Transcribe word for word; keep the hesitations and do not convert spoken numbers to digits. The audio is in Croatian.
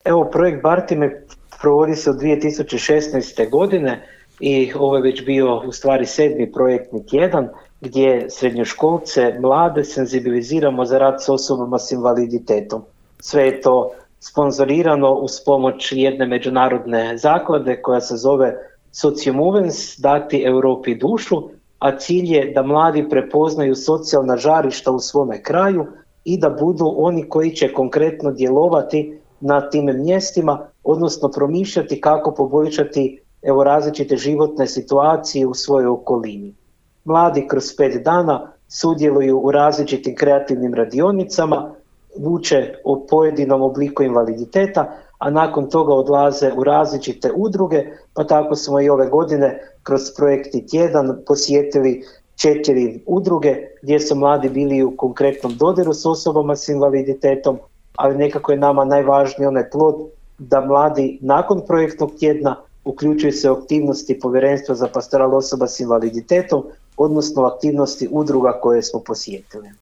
Evo, projekt Bartime provodi se od dvije tisuće šesnaeste. godine i ovo je već bio u stvari sedmi projektni tjedan gdje srednjoškolce, mlade senzibiliziramo za rad s osobama s invaliditetom. Sve je to sponzorirano uz pomoć jedne međunarodne zaklade koja se zove Sociomovens, dati Europi dušu, a cilj je da mladi prepoznaju socijalna žarišta u svome kraju i da budu oni koji će konkretno djelovati na tim mjestima, odnosno promišljati kako poboljšati evo, različite životne situacije u svojoj okolini. Mladi kroz pet dana sudjeluju u različitim kreativnim radionicama, uče o pojedinom obliku invaliditeta, a nakon toga odlaze u različite udruge, pa tako smo i ove godine kroz projektni tjedan posjetili četiri udruge gdje su mladi bili u konkretnom dodiru s osobama s invaliditetom, ali nekako je nama najvažniji onaj plod da mladi nakon projektnog tjedna uključuju se u aktivnosti Povjerenstva za pastoral osoba s invaliditetom, odnosno aktivnosti udruga koje smo posjetili.